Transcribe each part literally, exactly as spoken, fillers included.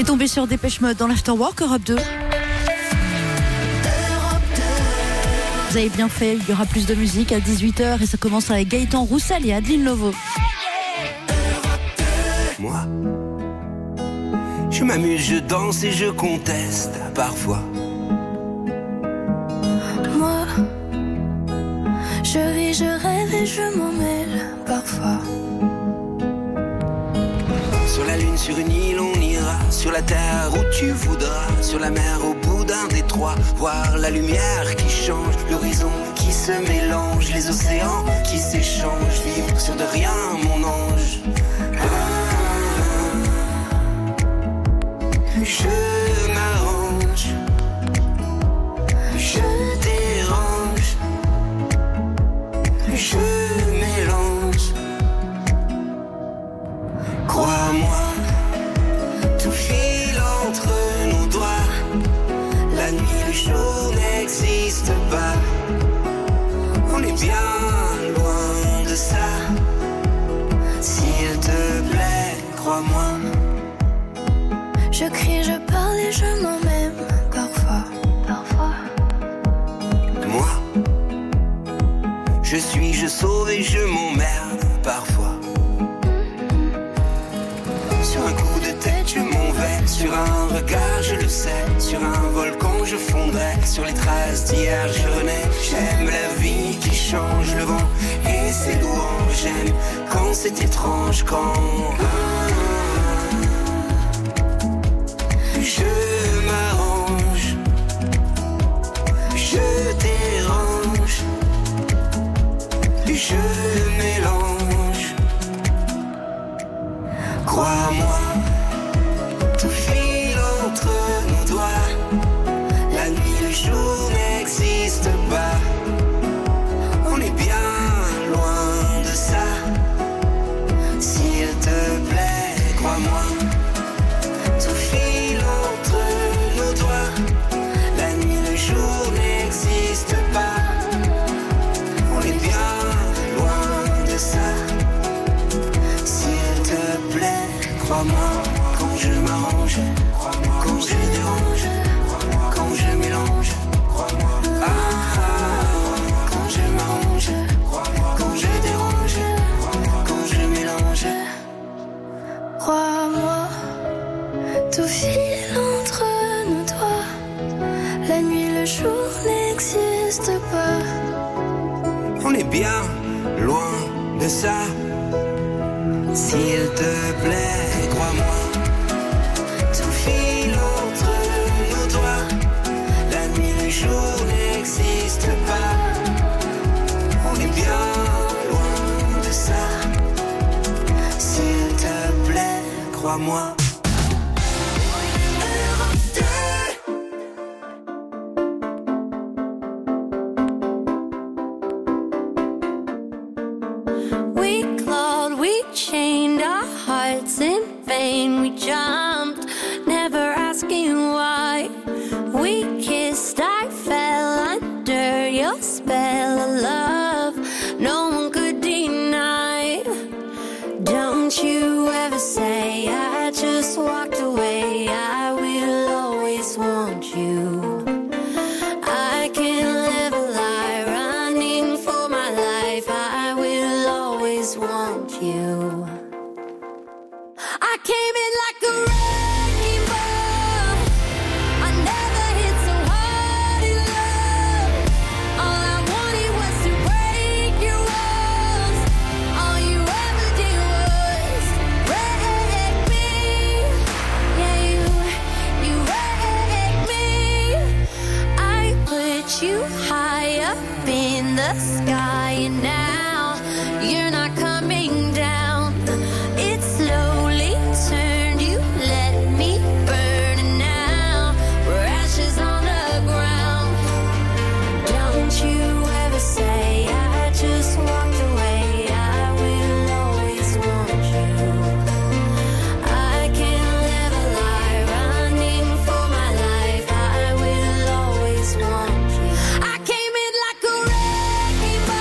tombé sur Dépêche Mode dans l'Afterwork Europe deux. Vous avez bien fait, il y aura plus de musique à dix-huit heures et ça commence avec Gaëtan Roussel et Adeline Lovo. Moi, je m'amuse, je danse et je conteste parfois. Moi, je vis, je rêve et je m'en mêle parfois. Sur la lune, sur une île, on ira. Sur la terre où tu voudras. Sur la mer, au bout d'un détroit. Voir la lumière qui change. L'horizon qui se mélange. Les océans qui s'échangent. Vivre sur de rien, mon ange. Ah, je m'arrange. Je dérange. Je mélange. Crois-moi, tout file entre nos doigts. La nuit, le jour n'existe pas. On est bien loin de ça. S'il te plaît, crois-moi. Je crie, je parle et je m'en même parfois. Parfois. Moi, je suis, je sauve et je m'emmerde parfois. Sur un coup de tête, je m'en vais. Sur un regard, je le sais. Sur un volcan, je fondrai. Sur les traces d'hier, je renais. J'aime la vie qui change, le vent et ses louanges. J'aime quand c'est étrange, quand je m'arrange. Je dérange. Je mélange. Crois-moi, tout file entre nos doigts. La nuit, le jour n'existe pas. On est bien loin de ça. S'il te plaît, crois-moi. Tout file entre nos doigts. La nuit, le jour n'existe pas. On est bien loin de ça. S'il te plaît, crois-moi, quand je m'arrange, quand je dérange, quand je mélange. Ah, quand je m'arrange, quand je dérange, quand je mélange. Crois-moi, tout file entre nos doigts. La nuit, le jour n'existe pas. On est bien loin de ça. S'il te plaît, crois-moi. Tout file entre nos doigts. La nuit, le jour n'existe pas. On est bien loin de ça. S'il te plaît, crois-moi. We clawed, we chained our hearts in vain. We jumped, never asking why. We kissed, I fell under your spell of love. No one could deny. Don't you ever say I just walked away. I will always want you. I can't live a lie, running for my life. I will always want you. I came in like a wrecking ball. I never hit so hard in love. All I wanted was to break your walls. All you ever did was wreck me. Yeah, you, you wrecked me. I put you high up in the sky, and now you're not coming down. It slowly turned, you let me burn, and now we're ashes on the ground. Don't you ever say I just walked away. I will always want you. I can't live a lie, running for my life. I will always want you. I came in like a wrecking ball.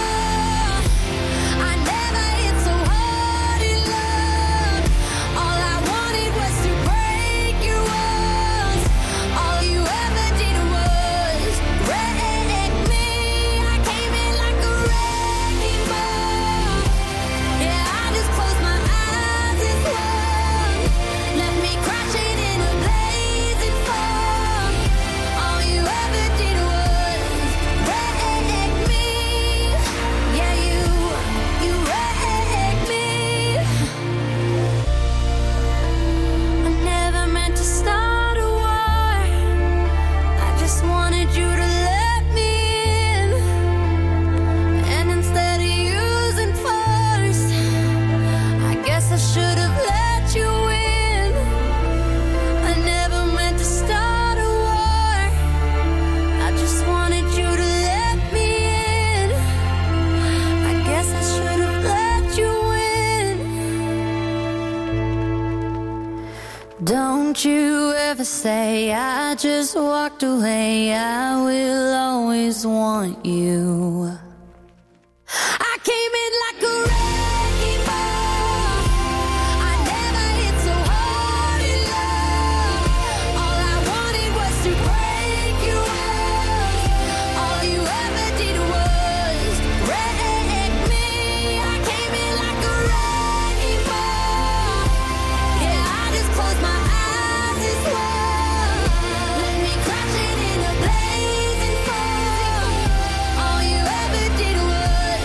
say I just walked away, I will always want you. I came in like a wrecking ball. I never hit so hard in love. All I wanted was to break you up. All you ever did was wreck me. I came in like a wrecking ball. Yeah, I just closed my eyes as well. Let me crash it in a blazing fall. All you ever did was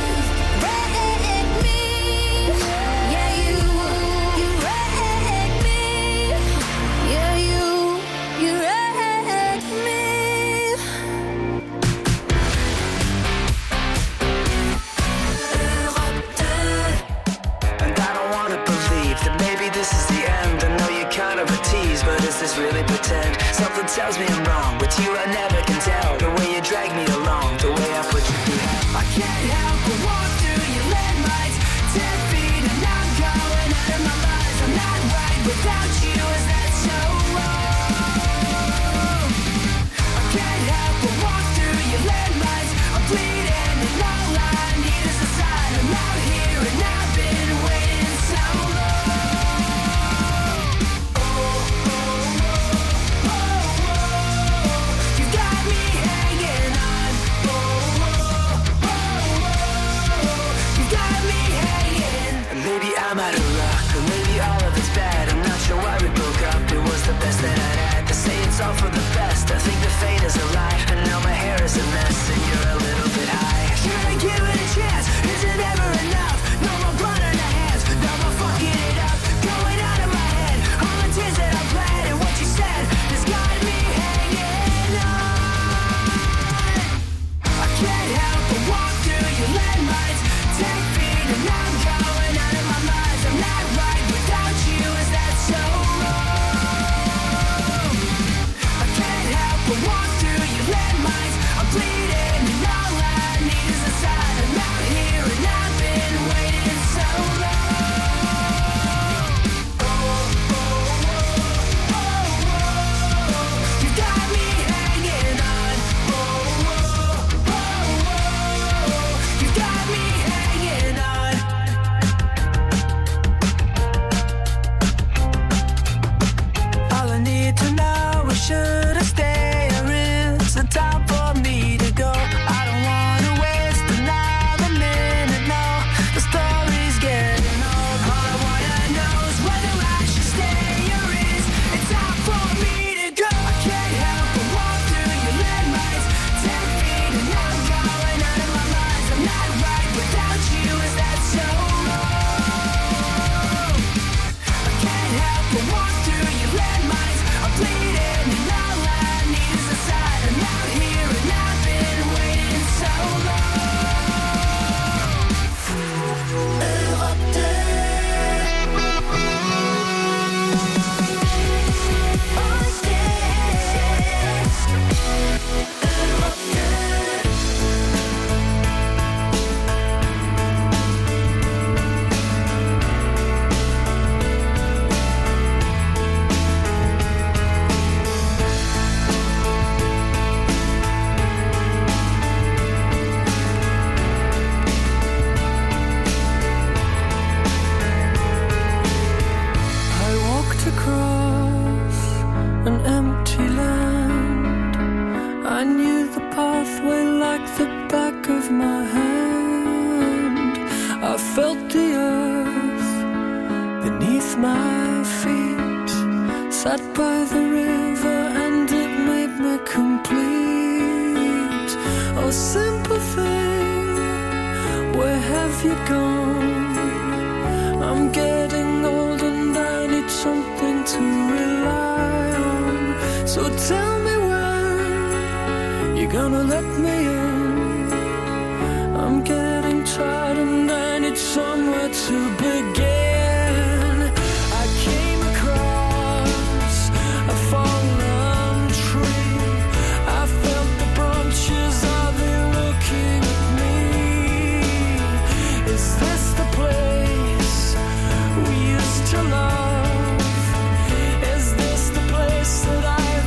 This really pretend. Something tells me I'm wrong. With you I never can tell. The way you drag me along, the way I put you behind. I can't help but walk through your landmines. Ten feet and I'm going out of my mind. I'm not right without you, is that so wrong? I can't help but walk through your landmines. I'm bleeding and all I need is a sign. I'm out here and I've been waiting so long. I'm out of luck, or maybe all of it's bad. I'm not sure why we broke up, it was the best that I'd had. They say it's all for the best, I think the fate is a lie. And now my hair is a mess, and you're a little bit high. Should I give it a chance? Is it ever enough? No more blood on the hands, no more fucking it up. Going out of my head, all the tears that I bled. And what you said has got me hanging on. I can't help but walk through your landmines. Ten feet and I'm going out of my mind. I'm not right without you, is that so wrong? I can't help but walk through your landmines. I'm bleeding and all I need is a sign. I'm out here and I've been waiting so long. Oh, oh, oh, oh, oh. You got me hanging on. Oh, oh, oh, oh. You got me hanging on. All I need to know is should I stay or is it time for me to go? I don't wanna waste another minute, no. The story's getting old. All I wanna know is whether I should stay or is it time for me to go? I can't help but walk through your landmines. Ten feet and I'm going out of my mind. I'm not right without you, is that so wrong? I can't help but walk through your landmines. I'm bleeding and all I need is a sign. I'm out here and I've been waiting so long. Europe deux. Oh yes. Europe deux. I walked across an empty land. I knew the pathway like the back of my hand. I felt the earth beneath my feet. Sat by the river and it made me complete. Oh, simple thing, where have you gone? I'm getting old and I need something to rely on. So tell me when you're gonna let me in. I'm getting tired and I need somewhere to begin. I came across a fallen tree. I felt the branches of it looking at me. Is this the place we used to love? Is this the place that I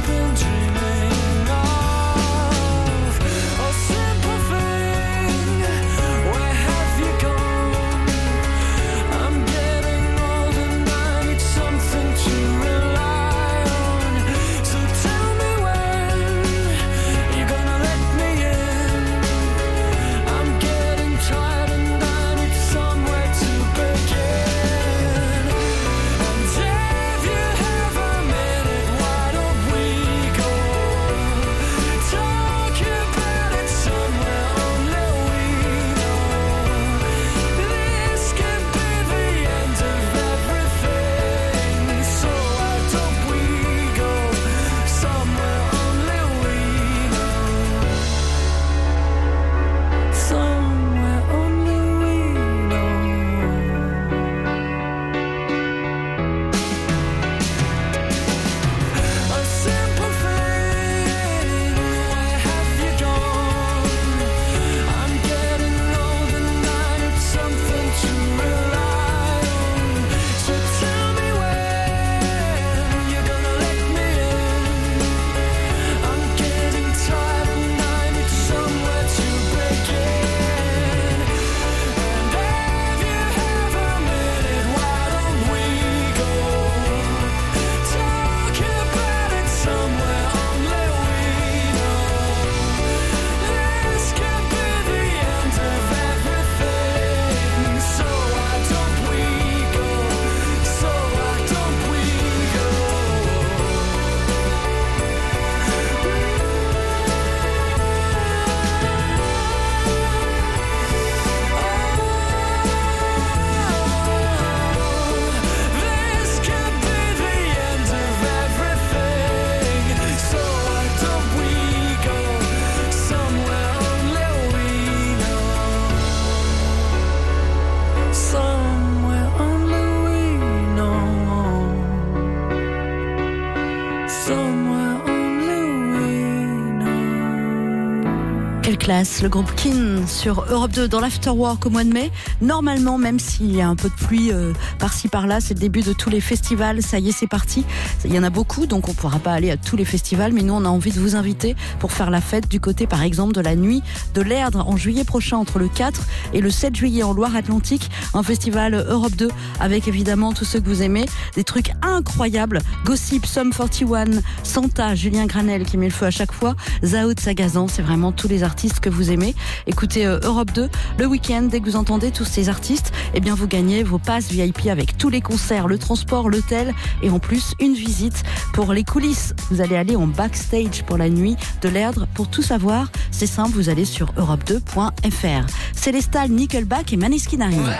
Quelle classe, le groupe Kin sur Europe deux dans l'Afterwork au mois de mai. Normalement, même s'il y a un peu de pluie euh, par-ci par-là, c'est le début de tous les festivals. Ça y est, c'est parti. Il y en a beaucoup, donc on ne pourra pas aller à tous les festivals. Mais nous, on a envie de vous inviter pour faire la fête du côté, par exemple, de la Nuit de l'Erdre en juillet prochain, entre le quatre et le sept juillet en Loire-Atlantique. Un festival Europe deux avec évidemment tous ceux que vous aimez. Des trucs incroyables. Gossip, Sum quarante et un, Santa, Julien Granel qui met le feu à chaque fois. Zao de Sagazan, c'est vraiment tous les artistes que vous aimez. Écoutez euh, Europe deux le week-end, dès que vous entendez tous ces artistes, eh bien vous gagnez vos passes V I P avec tous les concerts, le transport, l'hôtel et en plus une visite pour les coulisses. Vous allez aller en backstage pour la Nuit de l'Erdre. Pour tout savoir, c'est simple, vous allez sur europe deux point f r. Célestal, Nickelback et Maneskin arrivent.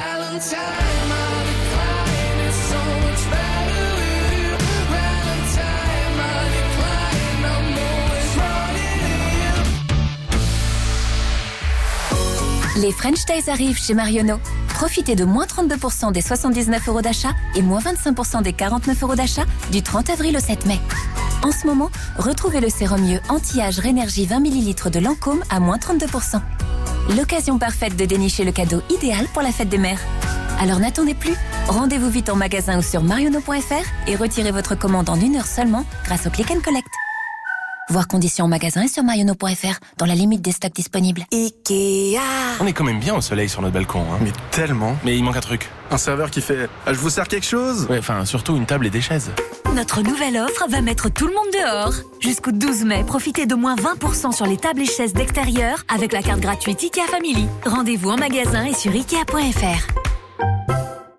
Les French Days arrivent chez Marionneau. Profitez de moins trente-deux pour cent des soixante-dix-neuf euros d'achat et moins vingt-cinq pour cent des quarante-neuf euros d'achat du trente avril au sept mai. En ce moment, retrouvez le sérum mieux anti-âge Rénergie vingt millilitres de Lancôme à moins trente-deux pour cent. L'occasion parfaite de dénicher le cadeau idéal pour la fête des mères. Alors n'attendez plus, rendez-vous vite en magasin ou sur marionneau point f r et retirez votre commande en une heure seulement grâce au Click and Collect. Voir conditions en magasin et sur marionneau point f r, dans la limite des stocks disponibles. Ikea. On est quand même bien au soleil sur notre balcon. Hein. Mais tellement. Mais il manque un truc. Un serveur qui fait ah, « Je vous sers quelque chose ?» Ouais, enfin, surtout une table et des chaises. Notre nouvelle offre va mettre tout le monde dehors. Jusqu'au douze mai, profitez de moins vingt pour cent sur les tables et chaises d'extérieur avec la carte gratuite Ikea Family. Rendez-vous en magasin et sur ikea point f r.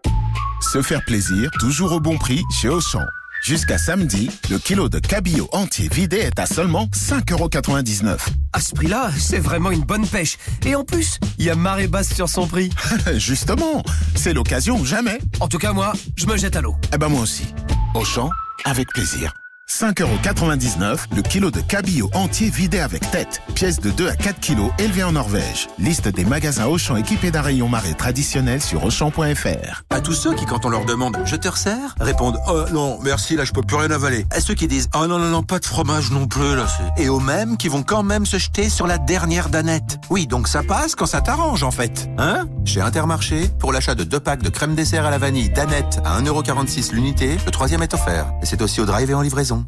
Se faire plaisir, toujours au bon prix chez Auchan. Jusqu'à samedi, le kilo de cabillaud entier vidé est à seulement cinq euros quatre-vingt-dix-neuf. À ce prix-là, c'est vraiment une bonne pêche. Et en plus, il y a marée basse sur son prix. Justement, c'est l'occasion ou jamais. En tout cas, moi, je me jette à l'eau. Eh ben moi aussi. Auchan, avec plaisir. cinq euros quatre-vingt-dix-neuf, le kilo de cabillaud entier vidé avec tête. Pièce de deux à quatre kilos élevée en Norvège. Liste des magasins Auchan équipés d'un rayon marée traditionnel sur auchan point f r. À tous ceux qui, quand on leur demande « Je te resserre ?» répondent « Oh non, merci, là je peux plus rien avaler ». À ceux qui disent « Oh non, non, non, pas de fromage non plus, là c'est... » Et aux mêmes qui vont quand même se jeter sur la dernière danette. Oui, donc ça passe quand ça t'arrange en fait. Hein ? Chez Intermarché, pour l'achat de deux packs de crème dessert à la vanille danette à un euro quarante-six l'unité, le troisième est offert. Et c'est aussi au drive et en livraison.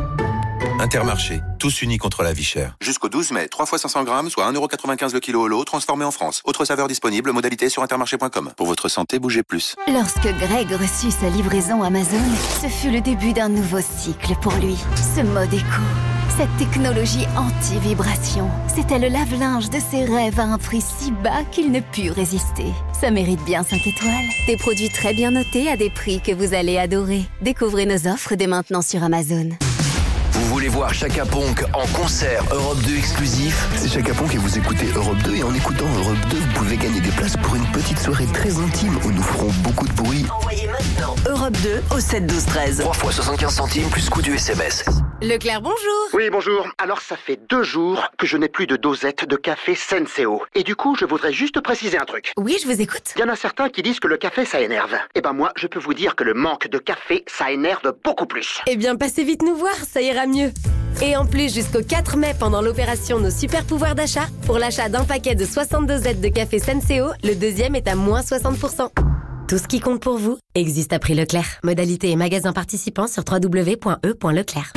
Intermarché, tous unis contre la vie chère. Jusqu'au douze mai, trois fois cinq cents grammes, soit un euro quatre-vingt-quinze le kilo au lot, transformé en France. Autre saveur disponible, modalité sur intermarché point com. Pour votre santé, bougez plus. Lorsque Greg reçut sa livraison Amazon, ce fut le début d'un nouveau cycle pour lui. Ce mode éco, cette technologie anti-vibration, c'était le lave-linge de ses rêves à un prix si bas qu'il ne put résister. Ça mérite bien cinq étoiles. Des produits très bien notés à des prix que vous allez adorer. Découvrez nos offres dès maintenant sur Amazon. Vous voulez voir Chaka Ponk en concert Europe deux exclusif? C'est Chaka Ponk et vous écoutez Europe deux, et en écoutant Europe deux, vous pouvez gagner des places pour une petite soirée très intime où nous ferons beaucoup de bruit. Envoyez maintenant Europe deux au sept douze treize. trois fois soixante-quinze centimes plus coût du S M S. Leclerc, bonjour. Oui, bonjour. Alors, ça fait deux jours que je n'ai plus de dosette de café Senseo. Et du coup, je voudrais juste préciser un truc. Oui, je vous écoute. Il y en a certains qui disent que le café, ça énerve. Eh ben moi, je peux vous dire que le manque de café, ça énerve beaucoup plus. Eh bien, passez vite nous voir, ça ira mieux. Et en plus, jusqu'au quatre mai, pendant l'opération Nos Super Pouvoirs d'achat, pour l'achat d'un paquet de soixante dosettes de café Senseo, le deuxième est à moins soixante pour cent. Tout ce qui compte pour vous existe à prix Leclerc. Modalité et magasin participants sur w w w point e point leclerc.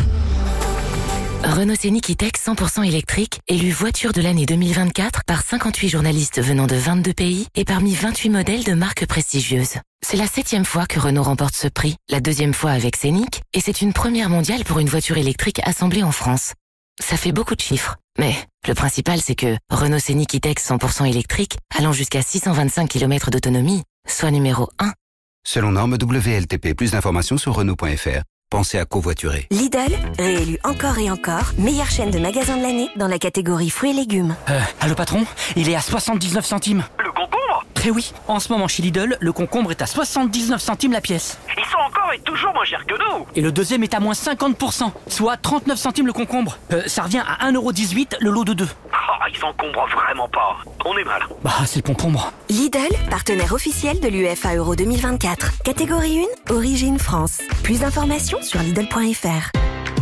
Renault Scénic E-Tech cent pour cent électrique, élu voiture de l'année deux mille vingt-quatre par cinquante-huit journalistes venant de vingt-deux pays et parmi vingt-huit modèles de marques prestigieuses. C'est la septième fois que Renault remporte ce prix, la deuxième fois avec Scénic, et c'est une première mondiale pour une voiture électrique assemblée en France. Ça fait beaucoup de chiffres, mais le principal c'est que Renault Scénic E-Tech cent pour cent électrique, allant jusqu'à six cent vingt-cinq kilomètres d'autonomie, soit numéro un. Selon norme W L T P, plus d'informations sur Renault point f r. Pensez à covoiturer. Lidl, réélu encore et encore, meilleure chaîne de magasins de l'année dans la catégorie fruits et légumes. Euh, allô patron, il est à soixante-dix-neuf centimes. Le concombre ? Eh oui, en ce moment chez Lidl, le concombre est à soixante-dix-neuf centimes la pièce. Ils sont encore et toujours moins chers que nous. Et le deuxième est à moins cinquante pour cent, soit trente-neuf centimes le concombre. Euh, ça revient à un euro dix-huit le lot de deux. Oh, ils encombrent vraiment pas. On est mal. Bah, c'est le concombre. Lidl, partenaire officiel de l'U E F A Euro deux mille vingt-quatre. Catégorie un, origine France. Plus d'informations sur lidl point f r.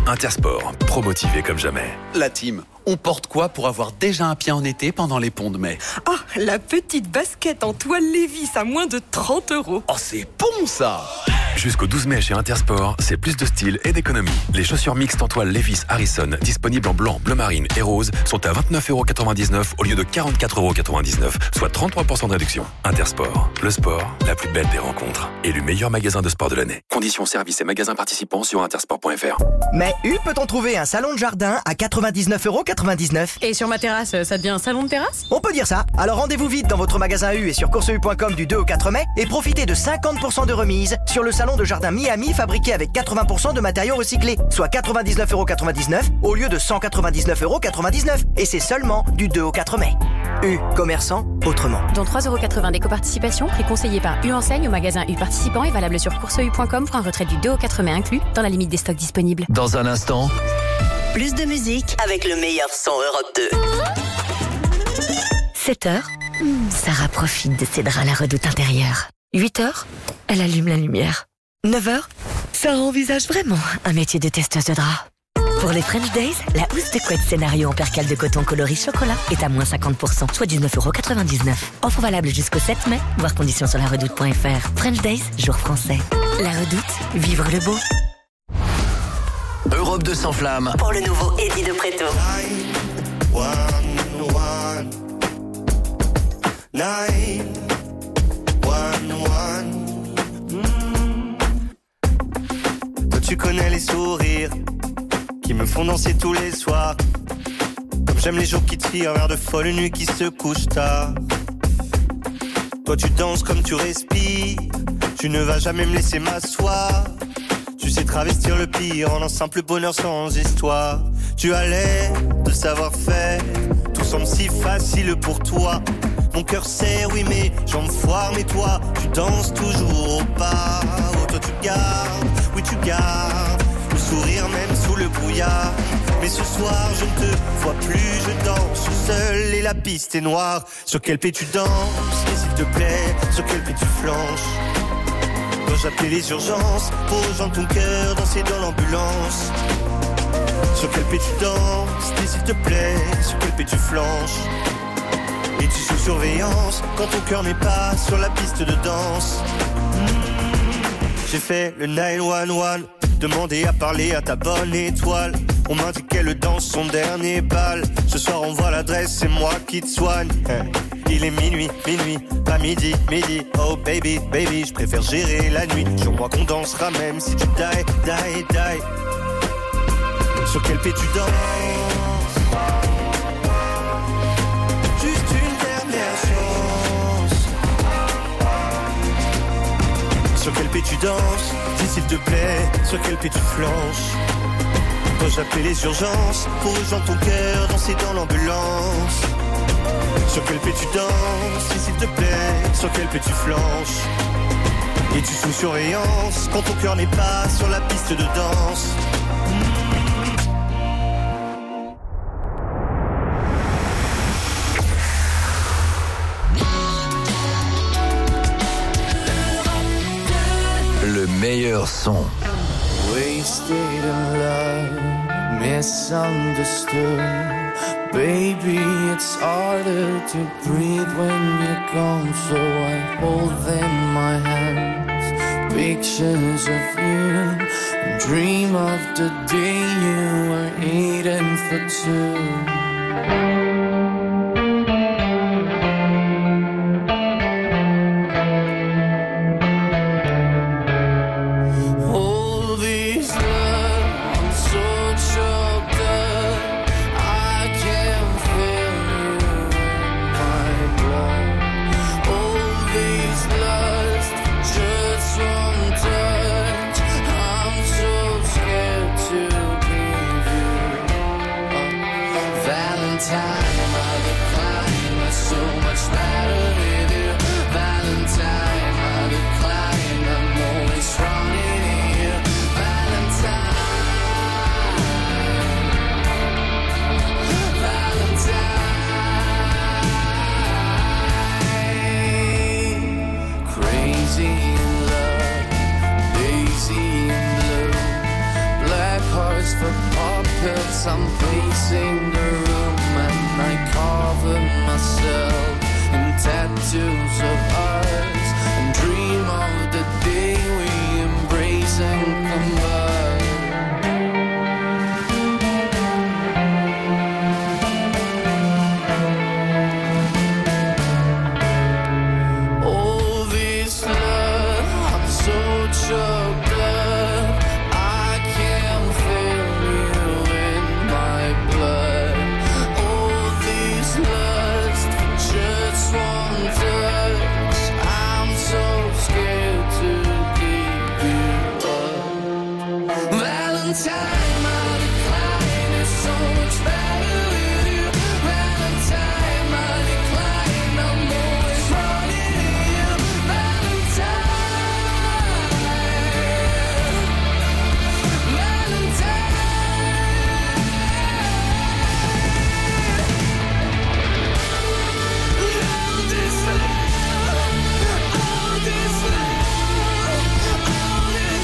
Intersport, promotivé comme jamais. La team, on porte quoi pour avoir déjà un pied en été pendant les ponts de mai? Ah, la petite basket en toile Levi's à moins de trente euros. Oh, c'est bon ça! Jusqu'au douze mai chez Intersport, c'est plus de style et d'économie. Les chaussures mixtes en toile Levi's Harrison, disponibles en blanc, bleu marine et rose, sont à vingt-neuf euros quatre-vingt-dix-neuf au lieu de quarante-quatre euros quatre-vingt-dix-neuf, soit trente-trois pour cent de réduction. Intersport, le sport, la plus belle des rencontres. Élu meilleur magasin de sport de l'année. Conditions, services et magasins participants sur intersport point f r. Mais U peut-on trouver un salon de jardin à quatre-vingt-dix-neuf euros quatre-vingt-dix-neuf. Et sur ma terrasse, ça devient un salon de terrasse? On peut dire ça. Alors rendez-vous vite dans votre magasin U et sur course u point com du deux au quatre mai et profitez de cinquante pour cent de remise sur le salon de jardin Miami fabriqué avec quatre-vingts pour cent de matériaux recyclés, soit quatre-vingt-dix-neuf euros quatre-vingt-dix-neuf au lieu de cent quatre-vingt-dix-neuf euros quatre-vingt-dix-neuf. Et c'est seulement du deux au quatre mai. U, commerçant autrement. Dont trois euros quatre-vingts d'éco-participation, prix conseillé par U Enseigne au magasin U participant et valable sur course u point com pour un retrait du deux au quatre mai inclus dans la limite des stocks disponibles. Dans un instant, plus de musique avec le meilleur son Europe deux. sept heures, Sarah profite de ses draps à la redoute intérieure. huit heures, elle allume la lumière. neuf heures, Sarah envisage vraiment un métier de testeuse de draps. Pour les French Days, la housse de couette scénario en percale de coton coloris chocolat est à moins cinquante pour cent, soit dix-neuf euros quatre-vingt-dix-neuf. Offre valable jusqu'au sept mai, voir conditions sur la redoute point f r. French Days, jour français. La redoute, vivre le beau. Europe deux s'enflamme pour le nouveau Eddie de Preto. Tu connais les sourires qui me font danser tous les soirs. Comme j'aime les jours qui tirent vers de folles nuits qui se couchent tard. Toi tu danses comme tu respires, tu ne vas jamais me laisser m'asseoir. Tu sais travestir le pire en un simple bonheur sans histoire. Tu as l'air de savoir faire, tout semble si facile pour toi. Mon cœur sait, oui mais j'en foire, mais toi tu danses toujours au pas. Oh toi tu gardes, oui tu gardes le sourire même sous le brouillard. Mais ce soir je ne te vois plus, je danse seul et la piste est noire. Sur quel pied tu danses, et s'il te plaît, sur quel pied tu flanches. Quand j'appelais les urgences, pour rejoindre ton cœur, danser dans l'ambulance. Sur quel pied tu danses, et s'il te plaît, sur quel pied tu flanches. Et tu sous surveillance quand ton cœur n'est pas sur la piste de danse. Mmh. J'ai fait le neuf un un, demandé à parler à ta bonne étoile. On m'a dit qu'elle danse son dernier bal. Ce soir on voit l'adresse, c'est moi qui te soigne. Il est minuit, minuit, pas midi, midi. Oh baby, baby, je préfère gérer la nuit. Je crois qu'on dansera même si tu die, die, die. Sur quel pied tu danses? Juste une dernière chance. Sur quel pied tu danses? Dis s'il te plaît, sur quel pied tu flanches. Quand j'appelais les urgences, pour rejoindre ton cœur, danser dans l'ambulance. Sur quel pied tu danses, si s'il te plaît, sur quel pied tu flanches. Et tu sous surveillance, quand ton cœur n'est pas sur la piste de danse. Le meilleur son. Wasted in love, misunderstood. Baby, it's harder to breathe when you're gone. So I hold in my hands pictures of you and dream of the day you were eating for two. For pacing the room and I cover myself in tattoos of ours and dream of the day we embrace and combine. All this love, I'm so choked up, I can't feel you in my blood. All this lust for just one touch, I'm so scared to give you up. Valentine, my decline is so much better with you. Valentine, my decline, I'm always running to you. Valentine, Valentine. All this love, all this love, all this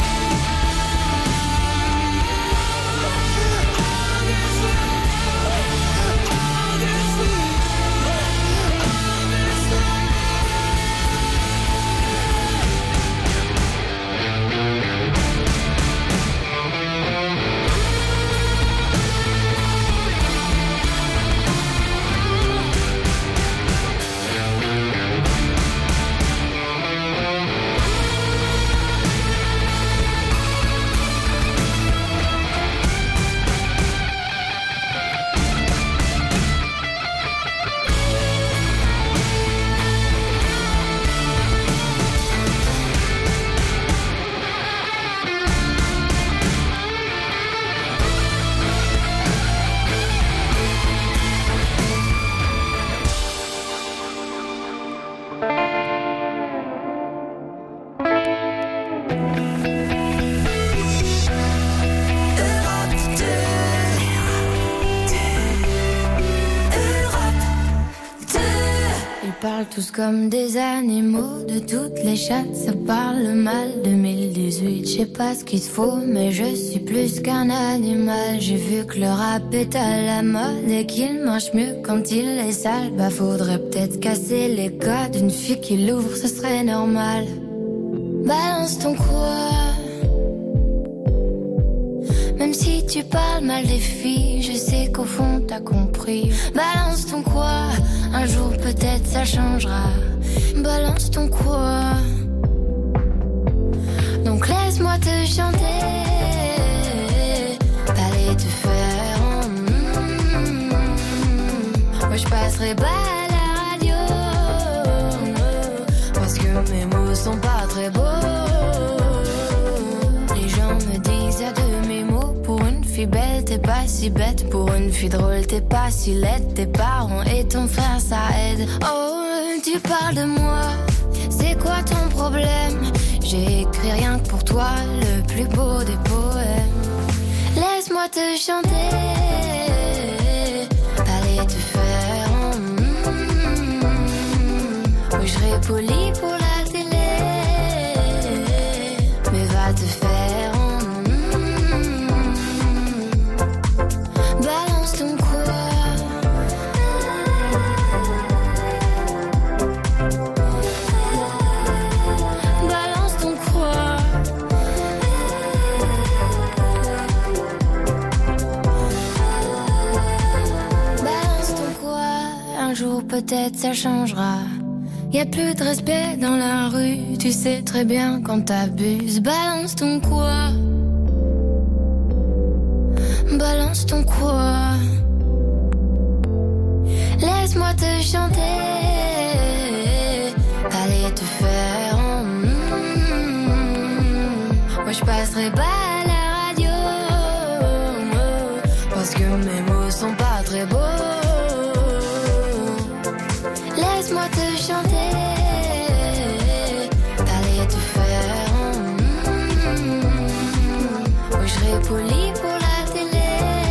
Ils parlent tous comme des animaux, de toutes les chattes, ça parle mal. deux mille dix-huit, je sais pas ce qu'il te faut, mais je suis plus qu'un animal. J'ai vu que le rap est à la mode et qu'il marche mieux quand il est sale. Bah faudrait peut-être casser les codes, une fille qui l'ouvre, ce serait normal. Balance ton quoi. Même si tu parles mal des filles, je sais qu'au fond t'as compris. Balance ton quoi, un jour peut-être ça changera. Balance ton quoi. Donc laisse-moi te chanter, aller te faire en mm, mm. Moi je passerai pas à la radio, parce que mes mots sont pas très beaux. Les gens me disent à de mes mots, pour une fille belle t'es pas si bête, pour une fille drôle t'es pas si laide. Tes parents et ton frère ça aide. Oh tu parles de moi, c'est quoi ton problème? J'ai écrit rien que pour toi, le plus beau des poèmes. Laisse-moi te chanter, aller te faire en mm, mm. Oui je serai poli pour la télé, mais va te faire en mm, mm. Balance ton quoi. Peut-être ça changera. Y'a plus de respect dans la rue, tu sais très bien quand t'abuses. Balance ton quoi. Balance ton quoi. Laisse-moi te chanter, aller te faire en mm, mm. Moi je passerai pas à la radio, parce que mes mots sont pas très beaux. Laisse-moi te chanter, aller te faire en mm, mm. Oui je serai poli pour la télé,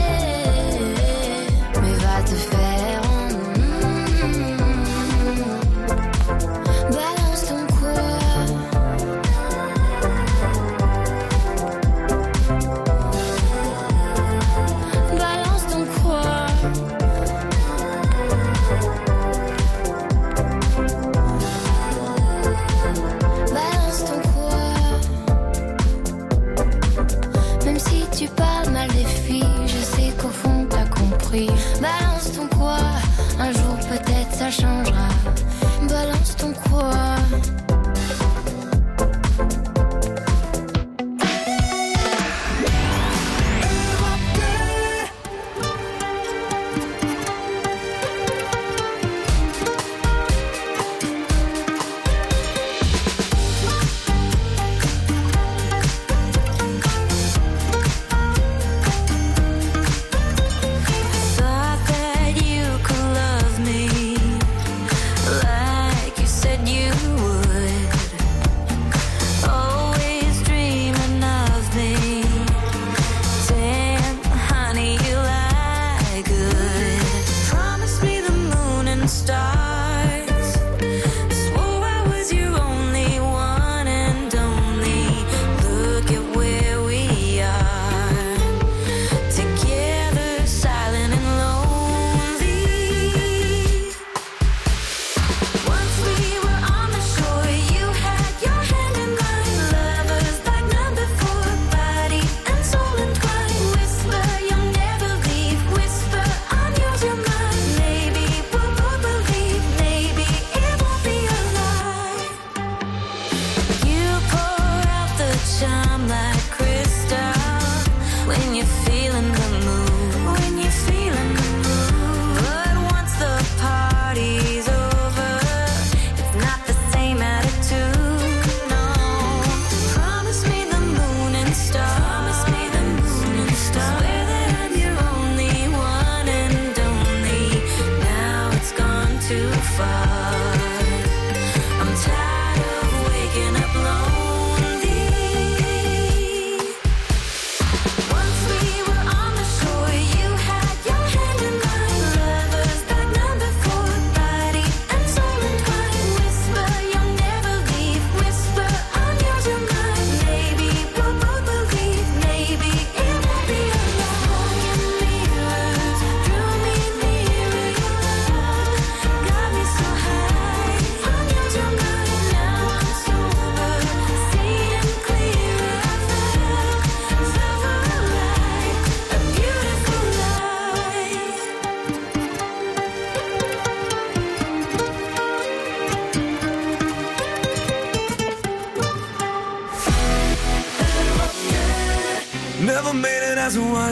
mais va te faire en mm, mm. Balance ton quoi. Balance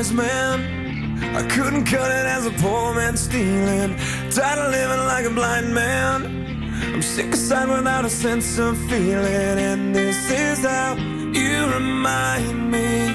wise man. I couldn't cut it as a poor man stealing. Tired of living like a blind man. I'm sick aside without a sense of feeling. And this is how you remind me.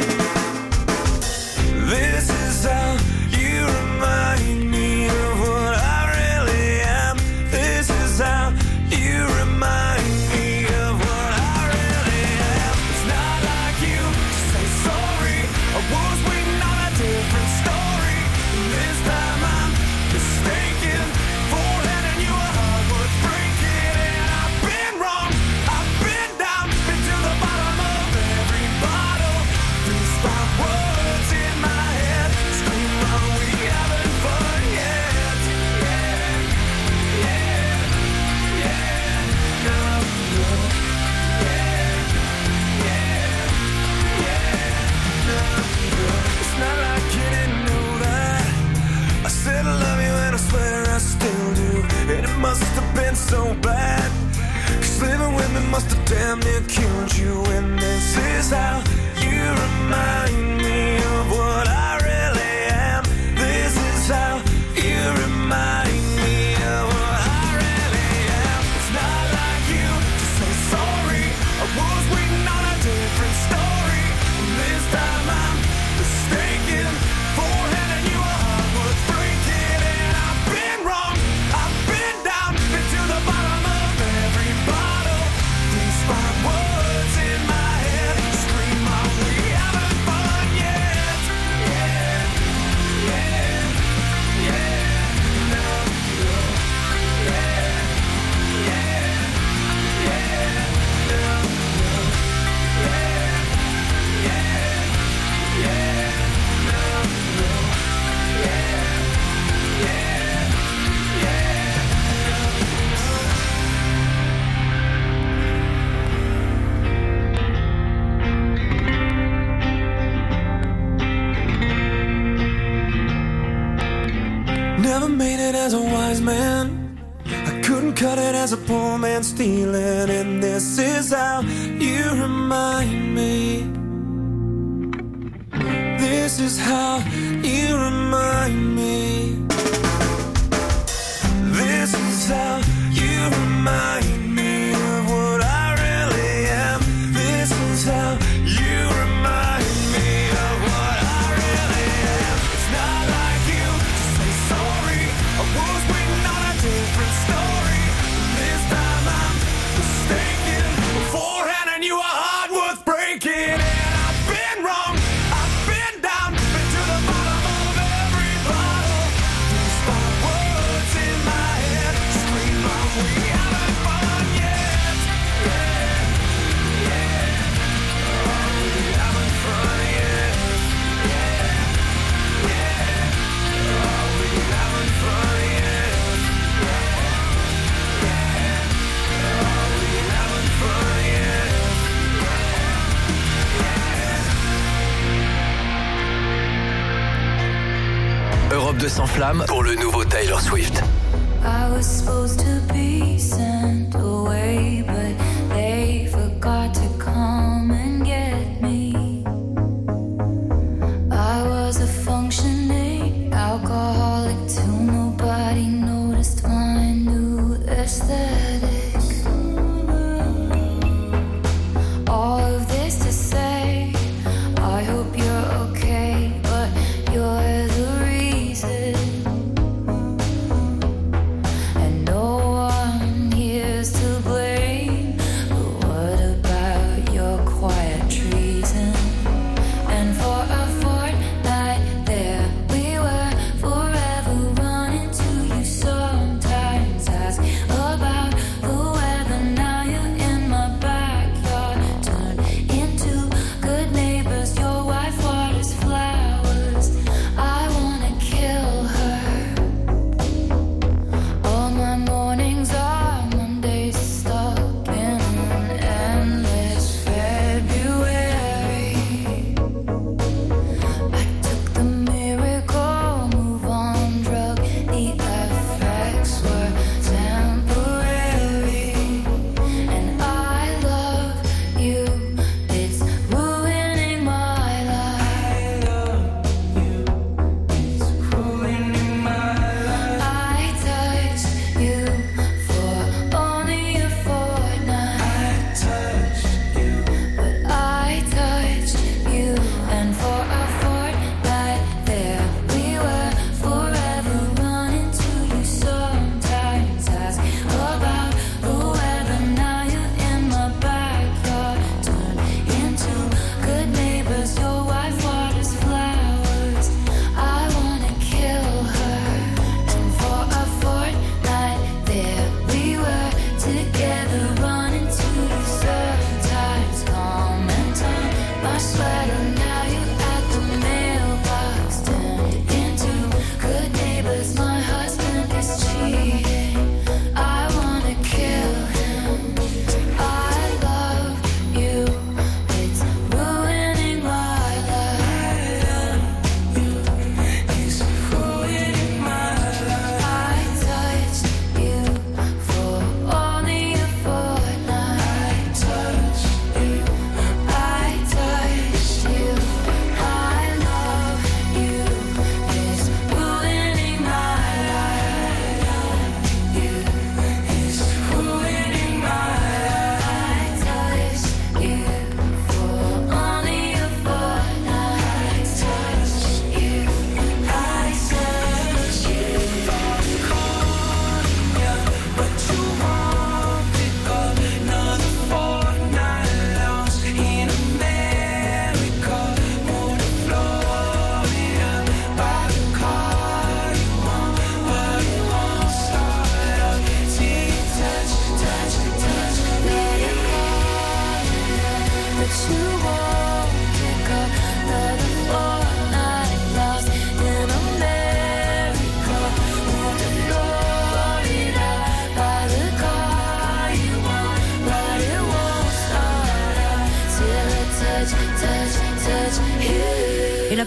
This is how you remind me of what I really am. This is how you remind me of what I really am. It's not like you to say sorry. I was waiting on a different story. This time I'm mistaken for letting you a heart worth breaking. And I've been wrong, I've been down, been to the bottom of every bottle. These five words in my head scream, are we having fun yet? Yeah, yeah, yeah, no, no, yeah, yeah, yeah, no, no. It's not like you didn't know that I said I love you and I swear I still do. And it must have been so bad, 'cause living with me must have damn near killed you. And this is how you remind me of what I really am. This is how you remind me of what I really am. It's not like you to say sorry. I was waiting on a different story. This time I'm mistaken for handing you a heart worth breaking. And I've been wrong, I've been down, been to the bottom of every bottle. These five words in my head scream, are we having fun yet? Yeah, yeah, yeah, no, no, yeah, yeah, yeah, no, no, yeah, yeah, yeah, no, no, yeah, yeah, yeah, Never made it as a wise man. I couldn't cut it as a poor man stealing. And this is how you remind me. This is how you remind me. This is how you remind me of what I really am. This is how you remind me of what I really am. It's not like you to say sorry. I was waiting on a different story. This time I'm mistaken for handing you a heart worth breaking. And I've been wrong, I've been down, been to the bottom of every bottle. These five words in my head scream, are we having fun yet? Yeah, yeah, are we having fun yet? Yeah, yeah, are we having fun yet? Yeah, yeah, are we having fun yet? Europe deux s'enflamme pour le nouveau Taylor Swift. I was supposed to be sent away, but they forgot to come and get me. I was a functioning alcoholic till nobody noticed my new aesthetic. All of this to say, I hope you're okay, but you're the reason. And no one here's to blame, but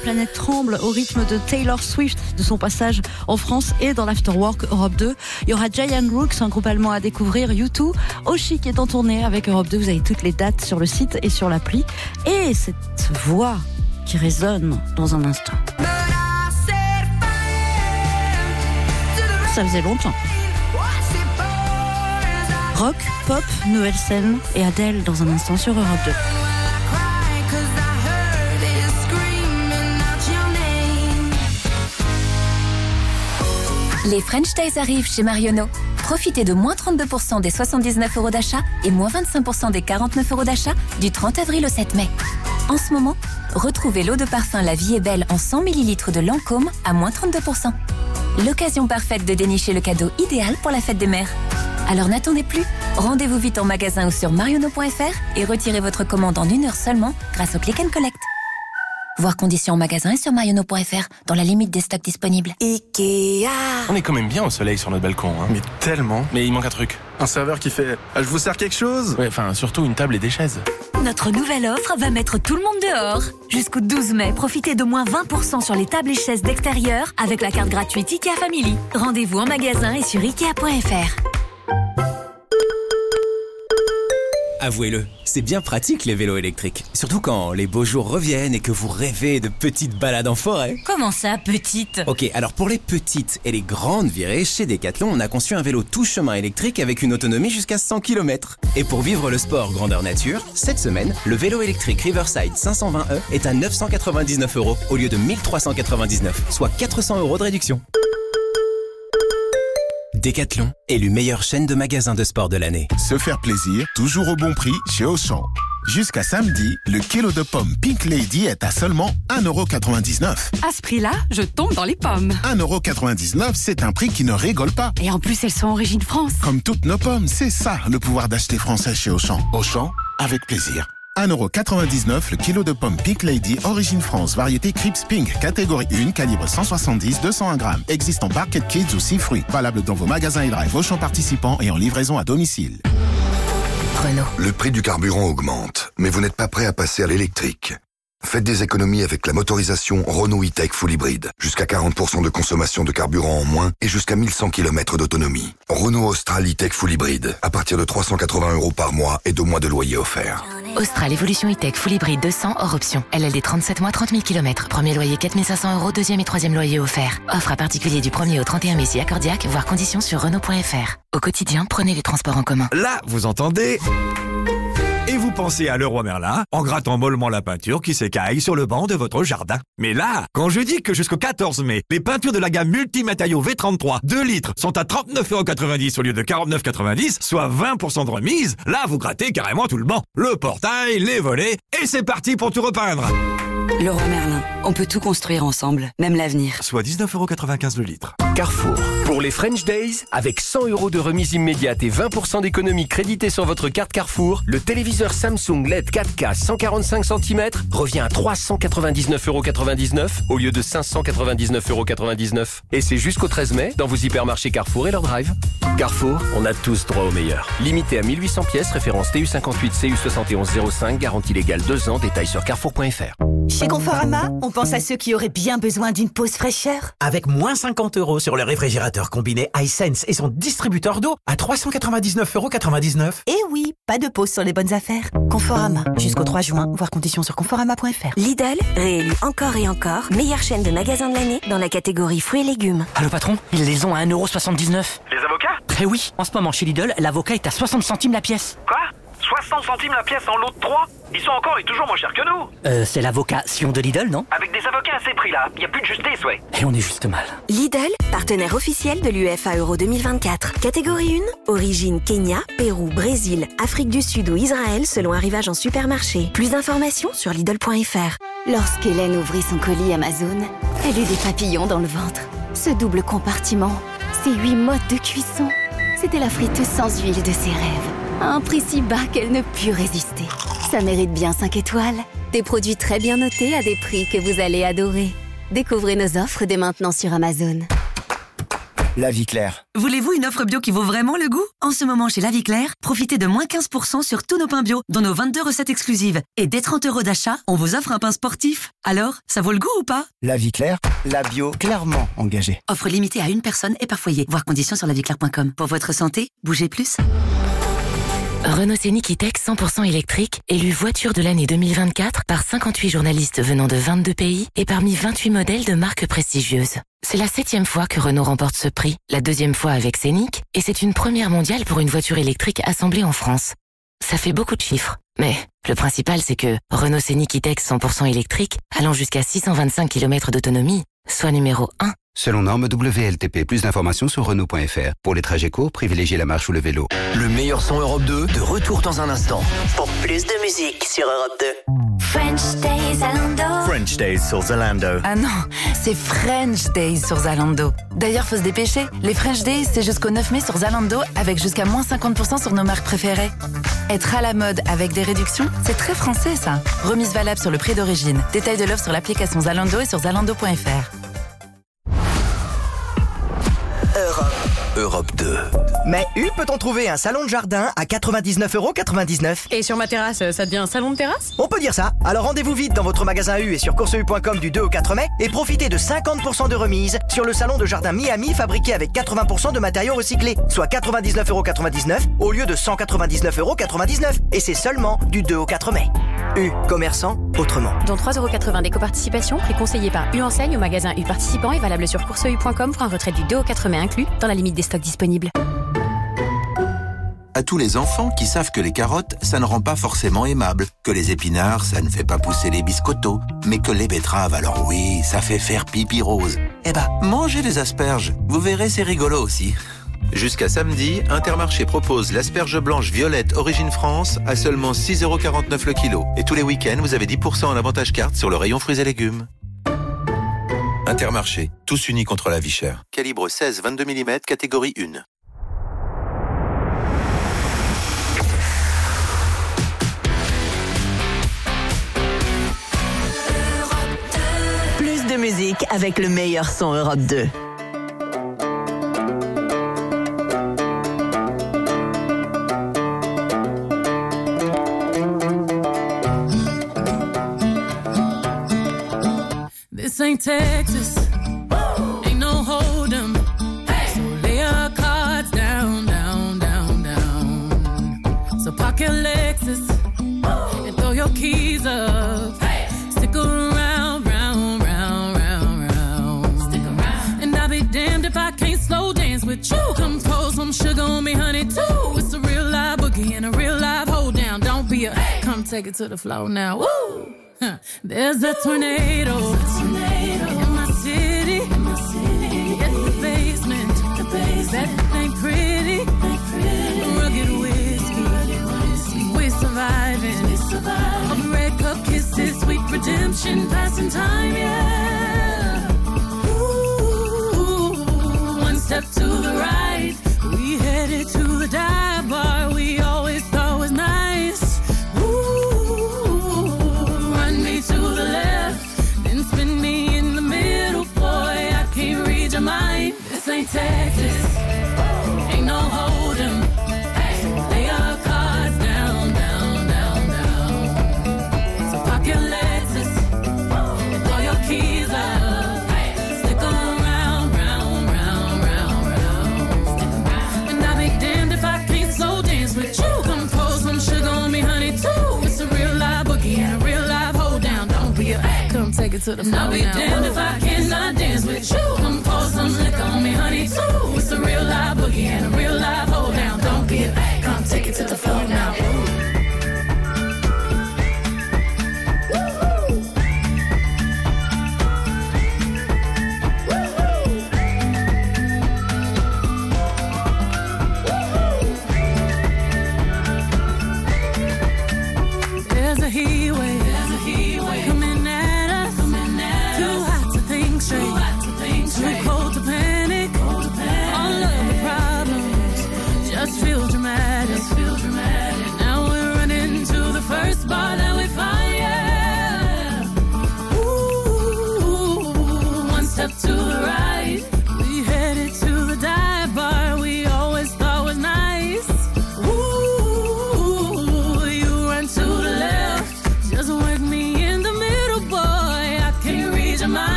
planète tremble au rythme de Taylor Swift, de son passage en France et dans l'Afterwork Europe deux. Il y aura Giant Rooks, un groupe allemand à découvrir, U deux, Oshi qui est en tournée avec Europe deux. Vous avez toutes les dates sur le site et sur l'appli. Et cette voix qui résonne dans un instant. Ça faisait longtemps. Rock, pop, nouvelle scène et Adele dans un instant sur Europe deux. Les French Days arrivent chez Marionneau. Profitez de moins trente-deux pour cent des soixante-dix-neuf euros d'achat et moins vingt-cinq pour cent des quarante-neuf euros d'achat du trente avril au sept mai. En ce moment, retrouvez l'eau de parfum La Vie est Belle en cent millilitres de Lancôme à moins trente-deux pour cent. L'occasion parfaite de dénicher le cadeau idéal pour la fête des mères. Alors n'attendez plus, rendez-vous vite en magasin ou sur marionneau point f r et retirez votre commande en une heure seulement grâce au Click and Collect. Voir conditions en magasin et sur marionneau point f r, dans la limite des stocks disponibles. Ikea. On est quand même bien au soleil sur notre balcon, hein. Mais tellement. Mais il manque un truc. Un serveur qui fait « Je vous sers quelque chose ?» Ouais, enfin, surtout une table et des chaises. Notre nouvelle offre va mettre tout le monde dehors. Jusqu'au douze mai, profitez de moins vingt pour cent sur les tables et chaises d'extérieur avec la carte gratuite Ikea Family. Rendez-vous en magasin et sur ikea point f r. Avouez-le, c'est bien pratique les vélos électriques. Surtout quand les beaux jours reviennent et que vous rêvez de petites balades en forêt. Comment ça, petite ? Ok, alors pour les petites et les grandes virées, chez Decathlon, on a conçu un vélo tout chemin électrique avec une autonomie jusqu'à cent kilomètres. Et pour vivre le sport grandeur nature, cette semaine, le vélo électrique Riverside cinq cent vingt E est à neuf cent quatre-vingt-dix-neuf euros au lieu de mille trois cent quatre-vingt-dix-neuf, soit quatre cents euros de réduction. Decathlon, élu meilleure chaîne de magasins de sport de l'année. Se faire plaisir, toujours au bon prix chez Auchan. Jusqu'à samedi, le kilo de pommes Pink Lady est à seulement un euro quatre-vingt-dix-neuf. À ce prix-là, je tombe dans les pommes. un euro quatre-vingt-dix-neuf, c'est un prix qui ne rigole pas. Et en plus, elles sont origine France. Comme toutes nos pommes, c'est ça le pouvoir d'acheter français chez Auchan. Auchan, avec plaisir. un euro quatre-vingt-dix-neuf le kilo de pommes Pink Lady, origine France, variété Crips Pink, catégorie un, calibre cent soixante-dix à deux cent un grammes. Existe en Barquette Kids ou six fruits. Valable dans vos magasins et drive Auchan participants et en livraison à domicile. Renault. Le prix du carburant augmente, mais vous n'êtes pas prêt à passer à l'électrique. Faites des économies avec la motorisation Renault E-Tech Full Hybrid. Jusqu'à quarante pour cent de consommation de carburant en moins et jusqu'à mille cent kilomètres d'autonomie. Renault Austral E-Tech Full Hybrid. À partir de trois cent quatre-vingts euros par mois et deux mois de loyer offert. Austral Evolution E-Tech Full Hybrid deux cents hors option. L L D trente-sept mois, trente mille kilomètres. Premier loyer quatre mille cinq cents euros, deuxième et troisième loyer offert. Offre à particulier du premier au trente et un mai si accordiaque, voire conditions sur Renault point f r. Au quotidien, prenez les transports en commun. Là, vous entendez ? Et vous pensez à Leroy Merlin en grattant mollement la peinture qui s'écaille sur le banc de votre jardin. Mais là, quand je dis que jusqu'au quatorze mai, les peintures de la gamme multimatériaux V trente-trois deux litres sont à trente-neuf euros quatre-vingt-dix au lieu de quarante-neuf euros quatre-vingt-dix, soit vingt pour cent de remise, là vous grattez carrément tout le banc. Le portail, les volets, et c'est parti pour tout repeindre. Leroy Merlin, on peut tout construire ensemble, même l'avenir. Soit dix-neuf euros quatre-vingt-quinze le litre. Carrefour. Pour les French Days, avec cent euros de remise immédiate et vingt pour cent d'économie créditée sur votre carte Carrefour, le téléviseur Samsung L E D quatre K cent quarante-cinq centimètres revient à trois cent quatre-vingt-dix-neuf euros quatre-vingt-dix-neuf au lieu de cinq cent quatre-vingt-dix-neuf euros quatre-vingt-dix-neuf. Et c'est jusqu'au treize mai dans vos hypermarchés Carrefour et leur drive. Carrefour, on a tous droit au meilleur. Limité à mille huit cents pièces, référence T U cinquante-huit C U soixante et onze zéro cinq, garantie légale deux ans, détail sur carrefour point f r. Chez Conforama, on pense à ceux qui auraient bien besoin d'une pause fraîcheur. Avec moins cinquante euros sur le réfrigérateur combiné iSense et son distributeur d'eau à trois cent quatre-vingt-dix-neuf euros quatre-vingt-dix-neuf. Et oui, pas de pause sur les bonnes affaires. Conforama, jusqu'au trois juin, voir conditions sur conforama point f r. Lidl, réélu encore et encore, meilleure chaîne de magasins de l'année dans la catégorie fruits et légumes. Allô patron, ils les ont à un euro soixante-dix-neuf. Les avocats ? Eh oui, en ce moment chez Lidl, l'avocat est à soixante centimes la pièce. Quoi ? soixante centimes la pièce en lot de trois? Ils sont encore et toujours moins chers que nous. Euh, c'est l'avocat Sion de Lidl, non? Avec des avocats à ces prix-là, il n'y a plus de justesse, ouais. Et on est juste mal. Lidl, partenaire officiel de l'U E F A Euro deux mille vingt-quatre. Catégorie un, origine Kenya, Pérou, Brésil, Afrique du Sud ou Israël selon arrivage en supermarché. Plus d'informations sur Lidl point f r. Lorsqu'Hélène ouvrit son colis Amazon, elle eut des papillons dans le ventre. Ce double compartiment, ces huit modes de cuisson, c'était la friteuse sans huile de ses rêves. À un prix si bas qu'elle ne put résister. Ça mérite bien cinq étoiles. Des produits très bien notés à des prix que vous allez adorer. Découvrez nos offres dès maintenant sur Amazon. La Vie Claire. Voulez-vous une offre bio qui vaut vraiment le goût? En ce moment, chez La Vie Claire, profitez de moins quinze pour cent sur tous nos pains bio, dont nos vingt-deux recettes exclusives. Et dès trente euros d'achat, on vous offre un pain sportif. Alors, ça vaut le goût ou pas? La Vie Claire, la bio clairement engagée. Offre limitée à une personne et par foyer. Voir conditions sur la vie claire point com. Pour votre santé, bougez plus. Renault Scénic E-Tech cent pour cent électrique, élu voiture de l'année deux mille vingt-quatre par cinquante-huit journalistes venant de vingt-deux pays et parmi vingt-huit modèles de marques prestigieuses. C'est la septième fois que Renault remporte ce prix, la deuxième fois avec Scénic, et c'est une première mondiale pour une voiture électrique assemblée en France. Ça fait beaucoup de chiffres, mais le principal c'est que Renault Scénic E-Tech cent pour cent électrique, allant jusqu'à six cent vingt-cinq kilomètres d'autonomie, soit numéro un. Selon norme W L T P, plus d'informations sur Renault point F R. Pour les trajets courts, privilégiez la marche ou le vélo. Le meilleur son Europe deux, de retour dans un instant. Pour plus de musique sur Europe deux. French Days Zalando. French Days sur Zalando. Ah non, c'est French Days sur Zalando. D'ailleurs, faut se dépêcher. Les French Days, c'est jusqu'au neuf mai sur Zalando, avec jusqu'à moins cinquante pour cent sur nos marques préférées. Être à la mode avec des réductions, c'est très français ça. Remise valable sur le prix d'origine. Détail de l'offre sur l'application Zalando et sur zalando point F R. Europe. Europe deux. Mais où peut-on trouver un salon de jardin à quatre-vingt-dix-neuf euros quatre-vingt-dix-neuf? Et sur ma terrasse, ça devient un salon de terrasse? On peut dire ça. Alors rendez-vous vite dans votre magasin U et sur course u point com du deux au quatre mai et profitez de cinquante pour cent de remise sur le salon de jardin Miami fabriqué avec quatre-vingts pour cent de matériaux recyclés, soit quatre-vingt-dix-neuf euros quatre-vingt-dix-neuf au lieu de cent quatre-vingt-dix-neuf euros quatre-vingt-dix-neuf. Et c'est seulement du deux au quatre mai. U, commerçant autrement. Dont trois euros quatre-vingts d'éco-participation, prix conseillé par U Enseigne au magasin U participant et valable sur course u point com pour un retrait du deux au quatre mai inclus dans la limite des stocks disponibles. À tous les enfants qui savent que les carottes, ça ne rend pas forcément aimable, que les épinards, ça ne fait pas pousser les biscottos, mais que les betteraves, alors oui, ça fait faire pipi rose. Eh ben, mangez les asperges, vous verrez, c'est rigolo aussi. Jusqu'à samedi, Intermarché propose l'asperge blanche violette Origine France à seulement six euros quarante-neuf le kilo. Et tous les week-ends, vous avez dix pour cent en avantage carte sur le rayon fruits et légumes. Intermarché, tous unis contre la vie chère. Calibre seize vingt-deux millimètres, catégorie un. Plus de musique avec le meilleur son Europe deux. This ain't Texas, ain't no hold'em. So lay your cards down, down, down, down. So park your Lexus and throw your keys up. Stick around, round, round, round, round. Stick around. And I'll be damned if I can't slow dance with you. Come pour some sugar on me, honey, too. It's a real live boogie and a real live hold down. Don't be a, come take it to the floor now. Woo! Huh. There's a tornado, There's a tornado in my city. In my city. It's the basement. The basement. That ain't pretty. Ain't pretty. Rugged whiskey. Rugged whiskey. We're surviving. We're surviving. Of red cup kisses, sweet redemption, passing time, yeah. Ooh, one step to the right, we headed to the dive bar we always thought was nice. To the left, then spin me in the middle, boy, I can't read your mind. This ain't Texas, ain't no hold'em. So lay your cards down, down, down, down. So park your Lexus and throw your keys up. Stick around, round, round, round, round. And I'll be damned if I can't slow dance with you. Come pour some sugar on me, honey, too. It's a real live boogie and a real live hold down. Don't be a, come take it to the floor now. I'll be damned if I cannot dance with you. Come pour some liquor on me, honey, too. It's a real live boogie and a real live hold down. Don't be a, come take it to the floor now. There's a heat wave, there's a heat wave coming at us, coming at too us. Hot to think straight, too hot to think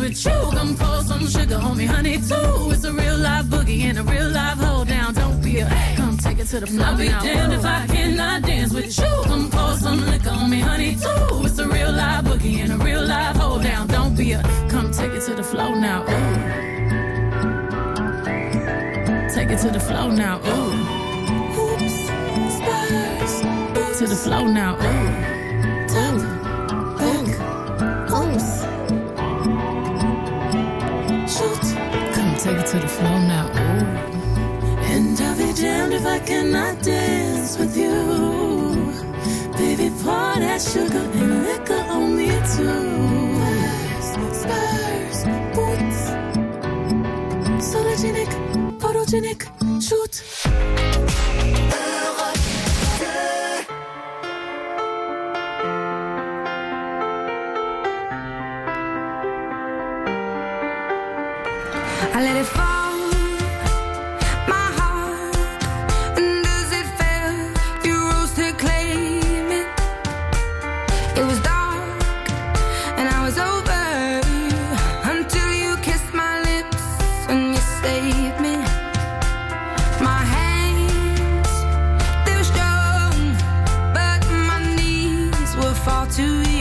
with you. Come pour some sugar on me, honey, too. It's a real live boogie and a real live hold down. Don't be a, come take it to the floor. I'll be damned if I cannot dance with you. Come pour some liquor on me, honey, too. It's a real live boogie and a real live hold down. Don't be a, come take it to the floor now. Ooh. Take it to the floor now. Ooh. Oops, spurs. To the floor now. Ooh. Ooh. Take it to the floor now, ooh. And I'll be damned if I cannot dance with you. Baby, pour that sugar and liquor on me too. Spurs, boots, sologenic, photogenic, shoot. I let it fall, my heart, and as it fell, you rose to claim it. It was dark, and I was over, until you kissed my lips, and you saved me. My hands, they were strong, but my knees were far too weak.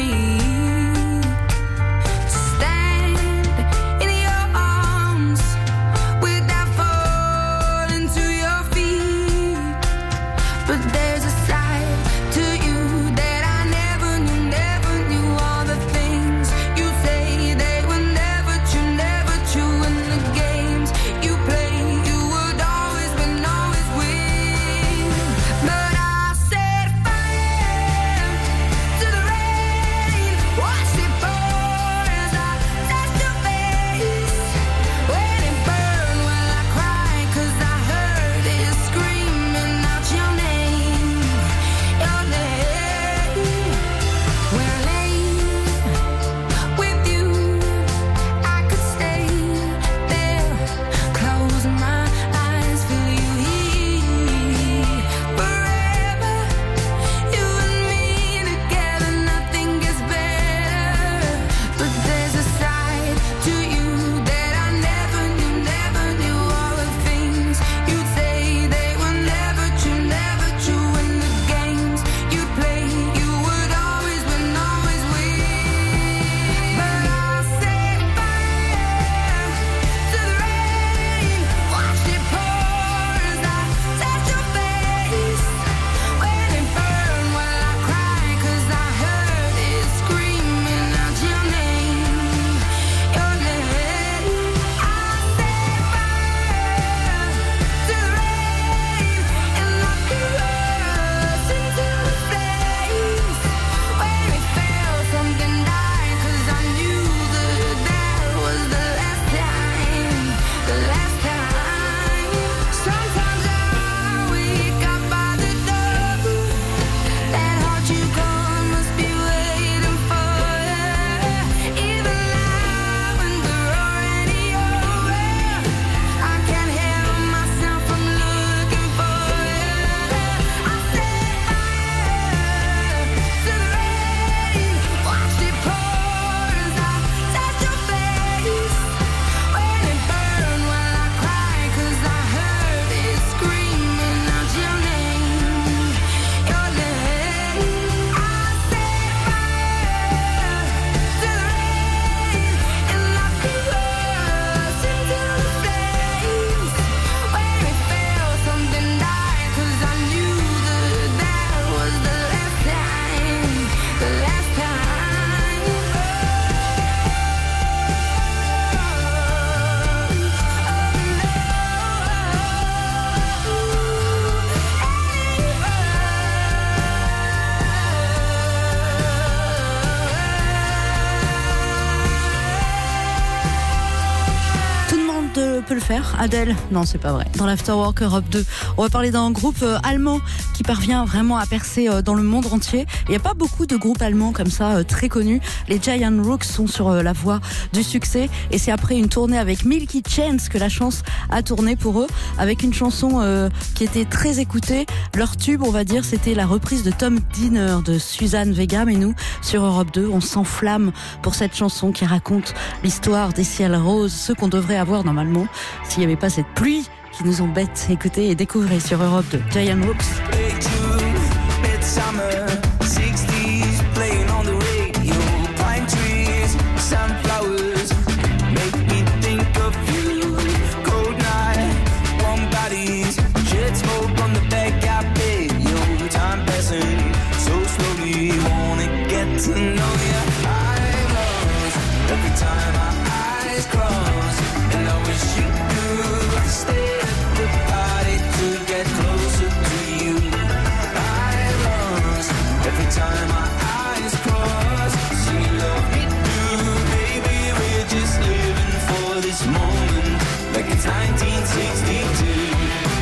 euh, peut le faire. Adèle, non c'est pas vrai. Dans l'Afterwork Europe deux, on va parler d'un groupe euh, allemand qui parvient vraiment à percer euh, dans le monde entier. Il n'y a pas beaucoup de groupes allemands comme ça euh, très connus. Les Giant Rooks sont sur euh, la voie du succès et c'est après une tournée avec Milky Chance que la chance a tourné pour eux, avec une chanson euh, qui était très écoutée. Leur tube, on va dire, c'était la reprise de Tom Dinner de Suzanne Vega. Mais nous, sur Europe deux, on s'enflamme pour cette chanson qui raconte l'histoire des ciels roses, ceux qu'on devrait avoir normalement s'il n'y avait pas cette pluie qui nous embête. Écoutez et découvrez sur Europe deux, Giant Rooks. To know your eyes lost every time my eyes cross, and I wish you could stay at the party to get closer to you. I lost every time my eyes cross. So you love me too, baby. We're just living for this moment, like it's nineteen sixty-two.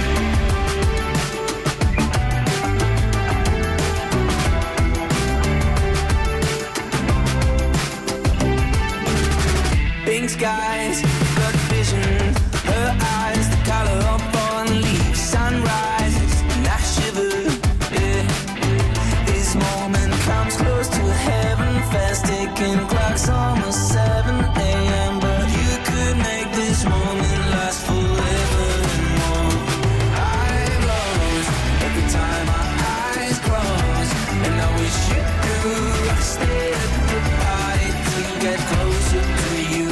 Pink skies, blood vision, her eyes, the color of fallen leaves, sunrises, and I shiver, yeah. This moment comes close to heaven, fast ticking clocks, almost seven a.m. But you could make this moment last forever and more. I'm lost every time my eyes cross, and I wish you could stay at the party to get closer to you.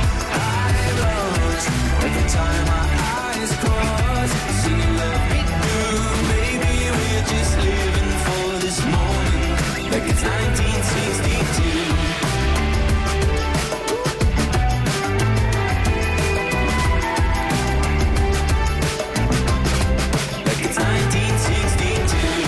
Every time my eyes cross, so you love me too, baby. We're just living for this moment, like it's nineteen sixty-two. Like it's nineteen sixty-two.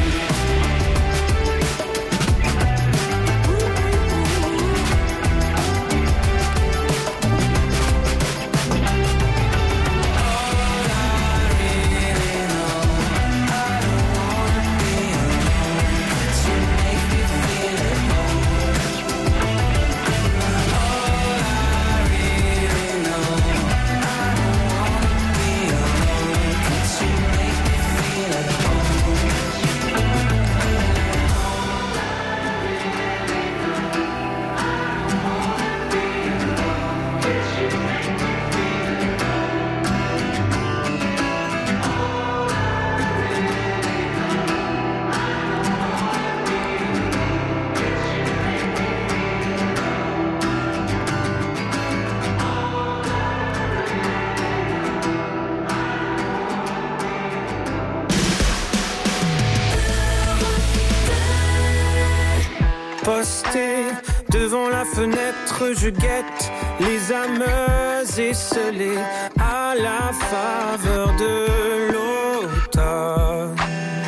Posté devant la fenêtre, je guette les âmes esselées à la faveur de l'automne.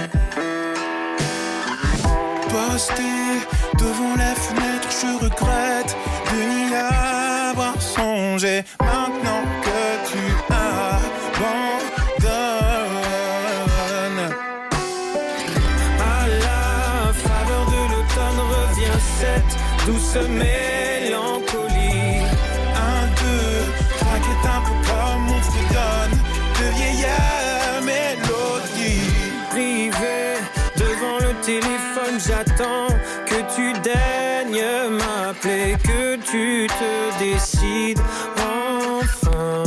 Posté devant la fenêtre, je regrette de n'y avoir songé. Maintenant que tu abandonnes, à la faveur de l'automne revient cette douce mélancolie. Un, deux, trois qui est un peu comme mon fredonne de vieille mélodie. Privé devant le téléphone, j'attends que tu daignes m'appeler, que tu te décides enfin.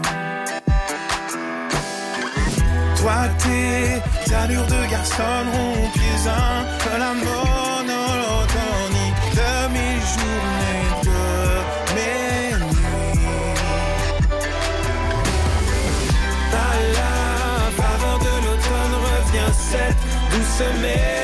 Toi, tes allures de garçon ont pieds un, la monotonie de mes journées, de mes nuits. À la faveur de l'automne revient cette douce mélodie.